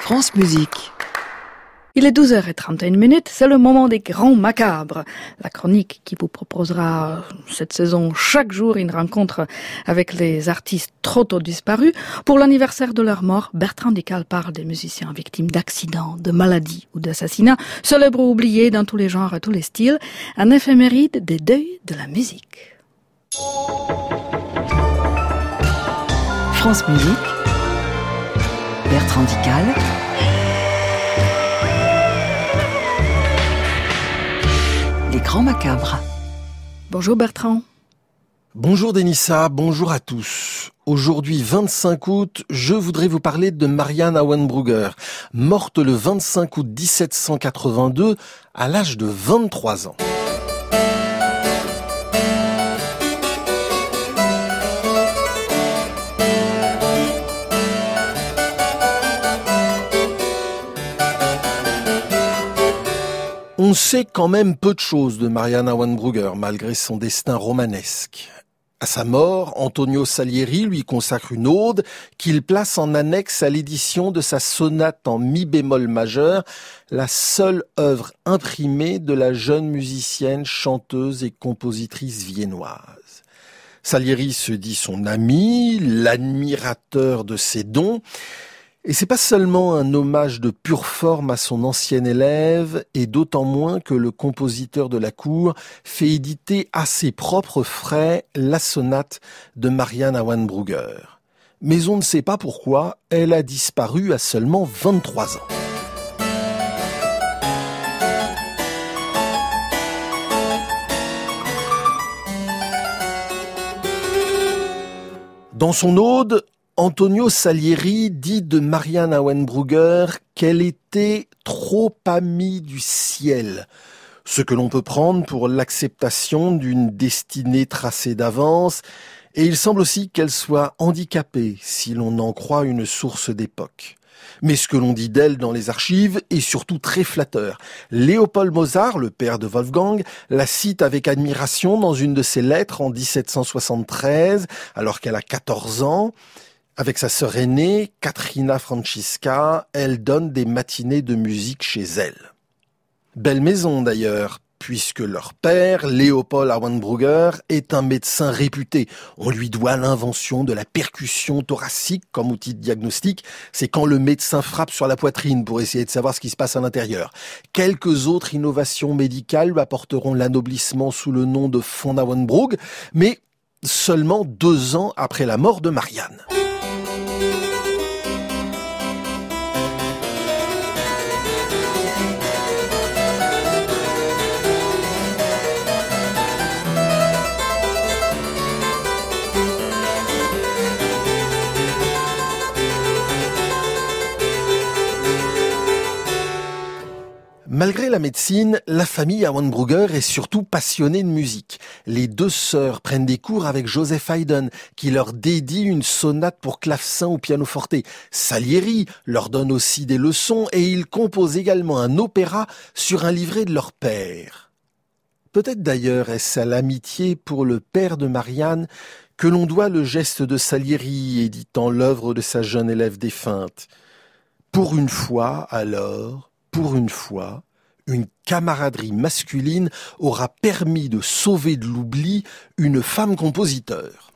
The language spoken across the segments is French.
France Musique. Il est 12h31, c'est le moment des grands macabres. La chronique qui vous proposera cette saison chaque jour une rencontre avec les artistes trop tôt disparus. Pour l'anniversaire de leur mort, Bertrand Dical parle des musiciens victimes d'accidents, de maladies ou d'assassinats, célèbres ou oubliés dans tous les genres et tous les styles. Un éphéméride des deuils de la musique. France Musique. Bertrand Dical. Les grands macabres. Bonjour Bertrand. Bonjour Denissa, bonjour à tous. Aujourd'hui 25 août, je voudrais vous parler de Marianne Auenbrugger, morte le 25 août 1782 à l'âge de 23 ans. On sait quand même peu de choses de Marianne Auenbrugger, malgré son destin romanesque. À sa mort, Antonio Salieri lui consacre une ode qu'il place en annexe à l'édition de sa sonate en mi bémol majeur, la seule œuvre imprimée de la jeune musicienne, chanteuse et compositrice viennoise. Salieri se dit son ami, l'admirateur de ses dons. Et c'est pas seulement un hommage de pure forme à son ancien élève, et d'autant moins que le compositeur de la cour fait éditer à ses propres frais la sonate de Marianne Auenbrugger. Mais on ne sait pas pourquoi elle a disparu à seulement 23 ans. Dans son ode, Antonio Salieri dit de Marianne Auenbrugger qu'elle était trop amie du ciel, ce que l'on peut prendre pour l'acceptation d'une destinée tracée d'avance, et il semble aussi qu'elle soit handicapée, si l'on en croit une source d'époque. Mais ce que l'on dit d'elle dans les archives est surtout très flatteur. Léopold Mozart, le père de Wolfgang, la cite avec admiration dans une de ses lettres en 1773, alors qu'elle a 14 ans. Avec sa sœur aînée, Katrina Francisca, elle donne des matinées de musique chez elle. Belle maison d'ailleurs, puisque leur père, Léopold Auenbrugger, est un médecin réputé. On lui doit l'invention de la percussion thoracique comme outil de diagnostic. C'est quand le médecin frappe sur la poitrine pour essayer de savoir ce qui se passe à l'intérieur. Quelques autres innovations médicales apporteront l'anoblissement sous le nom de von Auenbrugg, mais seulement 2 ans après la mort de Marianne. Malgré la médecine, la famille Auenbrugger est surtout passionnée de musique. Les 2 sœurs prennent des cours avec Joseph Haydn, qui leur dédie une sonate pour clavecin au pianoforte. Salieri leur donne aussi des leçons et ils composent également un opéra sur un livret de leur père. Peut-être d'ailleurs est-ce à l'amitié pour le père de Marianne que l'on doit le geste de Salieri éditant l'œuvre de sa jeune élève défunte. Pour une fois, alors, pour une fois, une camaraderie masculine aura permis de sauver de l'oubli une femme compositeur.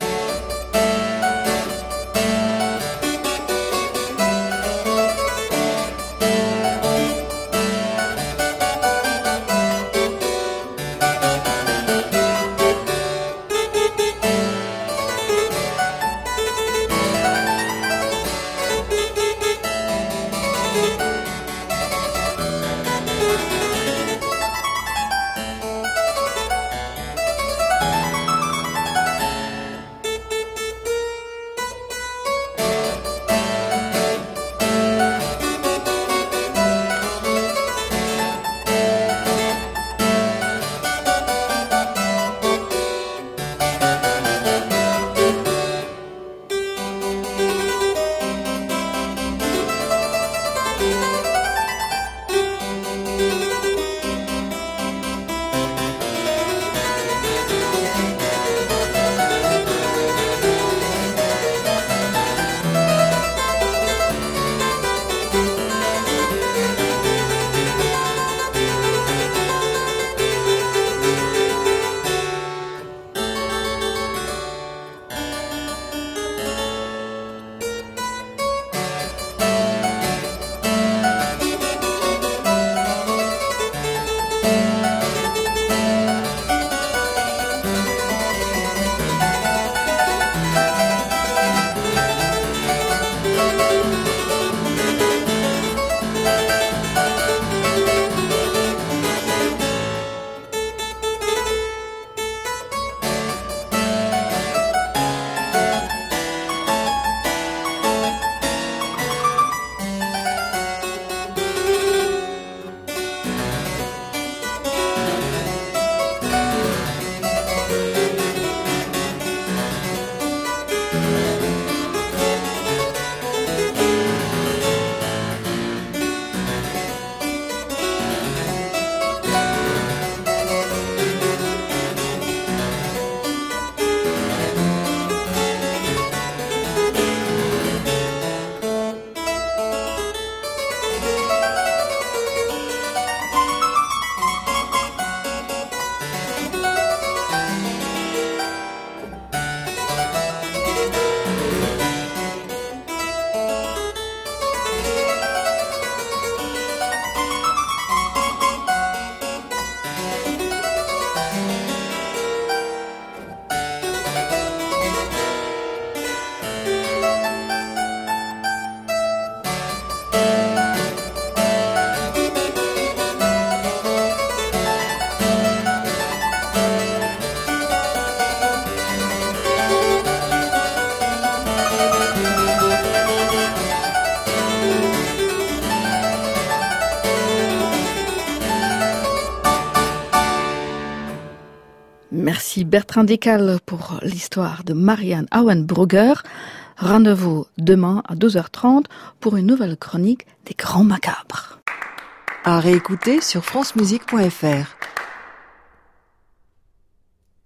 Merci Bertrand Dical pour l'histoire de Marianne Auenbrugger. Rendez-vous demain à 12h30 pour une nouvelle chronique des Grands Macabres. À réécouter sur francemusique.fr.